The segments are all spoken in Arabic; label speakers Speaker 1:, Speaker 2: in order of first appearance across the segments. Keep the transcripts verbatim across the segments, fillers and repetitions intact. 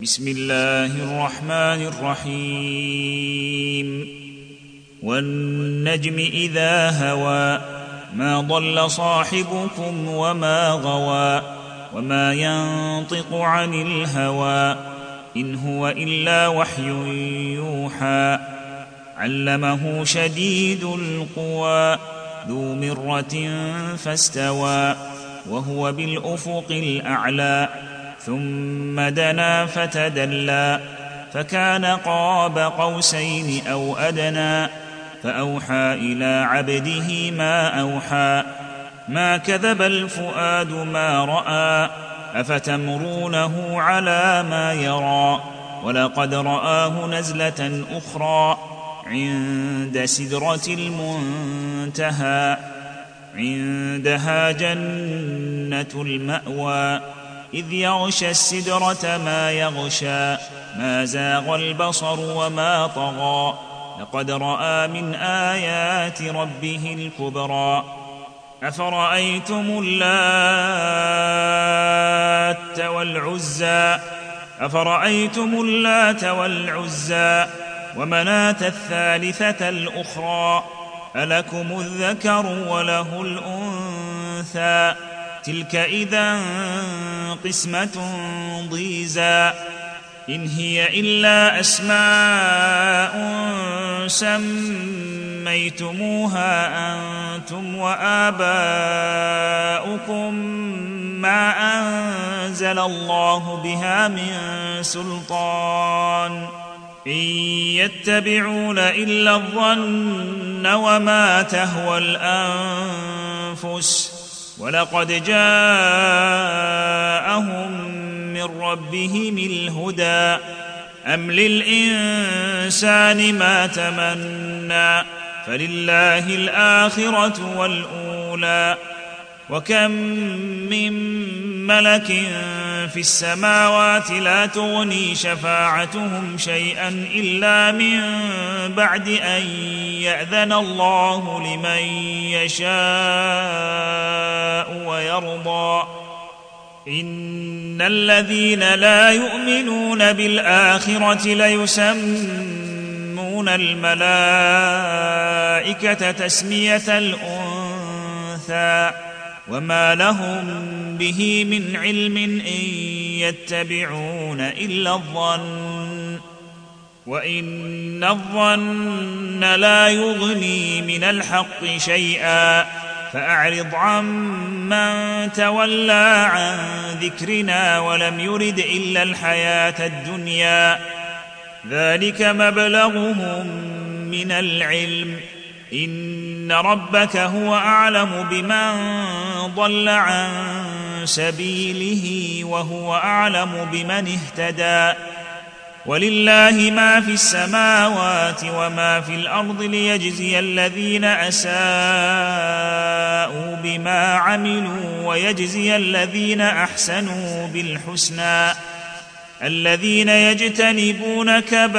Speaker 1: بسم الله الرحمن الرحيم والنجم إذا هوى ما ضل صاحبكم وما غوى وما ينطق عن الهوى إن هو إلا وحي يوحى علمه شديد القوى ذو مرة فاستوى وهو بالأفق الأعلى ثم دنا فتدلى فكان قاب قوسين أو أدنى فأوحى إلى عبده ما أوحى ما كذب الفؤاد ما رأى أفتمرونه على ما يرى ولقد رآه نزلة أخرى عند سدرة المنتهى عندها جنة المأوى إذ يغشى السدرة ما يغشى ما زاغ البصر وما طغى لقد رأى من آيات ربه الكبرى أفرأيتم اللات والعزى أفرأيتم اللات والعزى ومناة الثالثة الأخرى ألكم الذكر وله الأنثى تلك إذا قسمة ضيزى إن هي إلا أسماء سميتموها أنتم وآباؤكم ما أنزل الله بها من سلطان إن يتبعون إلا الظن وما تهوى الأنفس ولقد جاءهم من ربهم الهدى أم للإنسان ما تمنى فلله الآخرة والأولى وكم من ملك في السماوات لا تغني شفاعتهم شيئا إلا من بعد أن يأذن الله لمن يشاء ويرضى إن الذين لا يؤمنون بالآخرة ليسمون الملائكة تسمية الأنثى وما لهم به من علم إن يتبعون إلا الظن وإن الظن لا يغني من الحق شيئا فأعرض عمن تولى عن ذكرنا ولم يرد إلا الحياة الدنيا ذلك مبلغهم من العلم إن ربك هو أعلم بمن ضل عن سبيله وهو أعلم بمن اهتدى ولله ما في السماوات وما في الأرض ليجزي الذين أساءوا بما عملوا ويجزي الذين أحسنوا بالحسنى الذين يجتنبون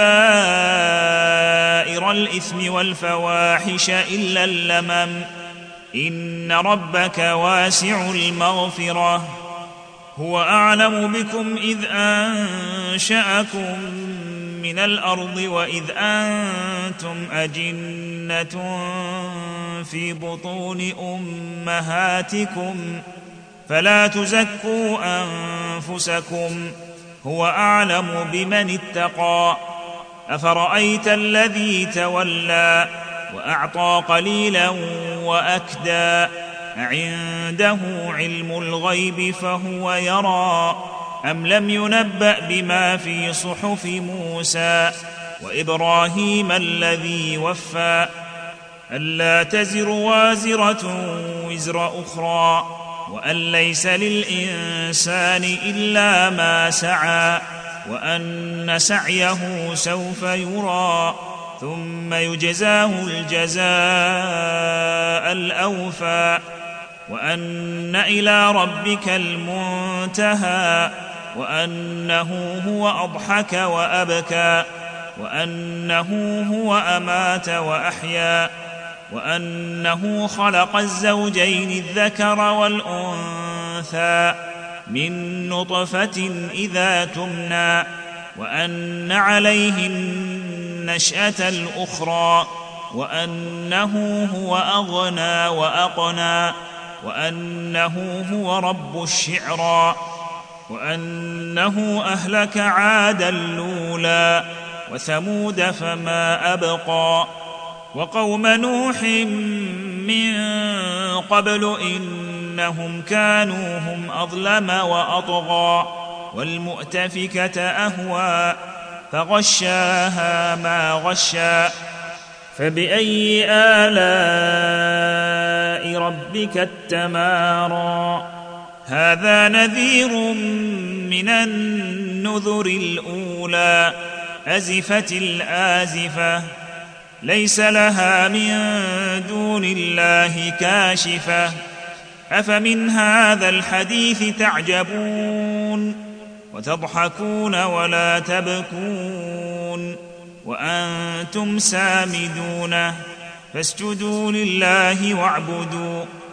Speaker 1: كبائر الإثم والفواحش إلا اللمم إن ربك واسع المغفرة هو أعلم بكم إذ أنشأكم من الأرض وإذ أنتم أجنة في بطون أمهاتكم فلا تزكوا أنفسكم هو أعلم بمن اتقى أفرأيت الذي تولى وأعطى قليلا وأكدى أعنده علم الغيب فهو يرى أم لم ينبأ بما في صحف موسى وإبراهيم الذي وفى ألا تزر وازرة وزر أخرى وأن ليس للإنسان إلا ما سعى وأن سعيه سوف يرى ثم يجزاه الجزاء الأوفى وأن إلى ربك المنتهى وأنه هو أضحك وأبكى وأنه هو أمات وأحيا وأنه خلق الزوجين الذكر والأنثى من نطفة إذا تمنى وأن عليه النشأة الأخرى وأنه هو أغنى وأقنى وأنه هو رب الشعرى وأنه أهلك عادا الأولى وثمود فما أبقى وقوم نوح من قبل إنهم كانوا هم أظلم وأطغى والمؤتفكة أهوى فغشاها ما غشى فبأي آلاء ربك التمارى هذا نذير من النذر الأولى أزفت الآزفة ليس لها من دون الله كاشفة أفمن هذا الحديث تعجبون وتضحكون ولا تبكون وأنتم سامدون فاسجدوا لله واعبدوا